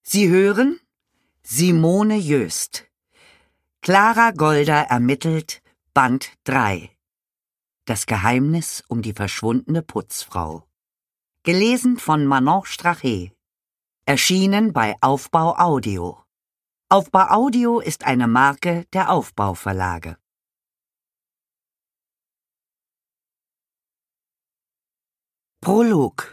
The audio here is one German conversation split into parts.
Sie hören Simone Jöst. Clara Golder ermittelt, Band 3. Das Geheimnis um die verschwundene Putzfrau. Gelesen von Manon Strache. Erschienen bei Aufbau Audio. Aufbau Audio ist eine Marke der Aufbau Verlage. Prolog.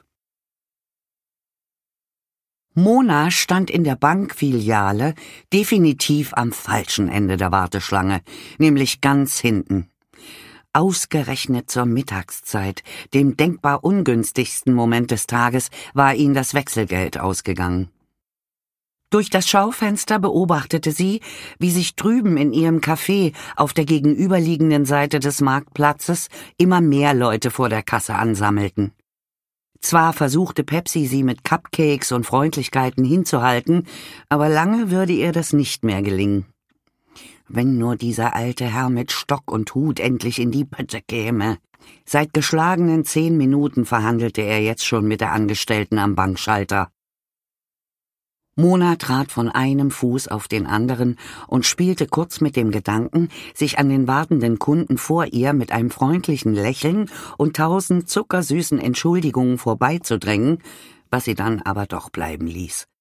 Mona stand in der Bankfiliale definitiv am falschen Ende der Warteschlange, nämlich ganz hinten. Ausgerechnet zur Mittagszeit, dem denkbar ungünstigsten Moment des Tages, war ihnen das Wechselgeld ausgegangen. Durch das Schaufenster beobachtete sie, wie sich drüben in ihrem Café auf der gegenüberliegenden Seite des Marktplatzes immer mehr Leute vor der Kasse ansammelten. Zwar versuchte Pepsi, sie mit Cupcakes und Freundlichkeiten hinzuhalten, aber lange würde ihr das nicht mehr gelingen. Wenn nur dieser alte Herr mit Stock und Hut endlich in die Pötte käme. Seit geschlagenen 10 Minuten verhandelte er jetzt schon mit der Angestellten am Bankschalter. Mona trat von einem Fuß auf den anderen und spielte kurz mit dem Gedanken, sich an den wartenden Kunden vor ihr mit einem freundlichen Lächeln und 1000 zuckersüßen Entschuldigungen vorbeizudrängen, was sie dann aber doch bleiben ließ.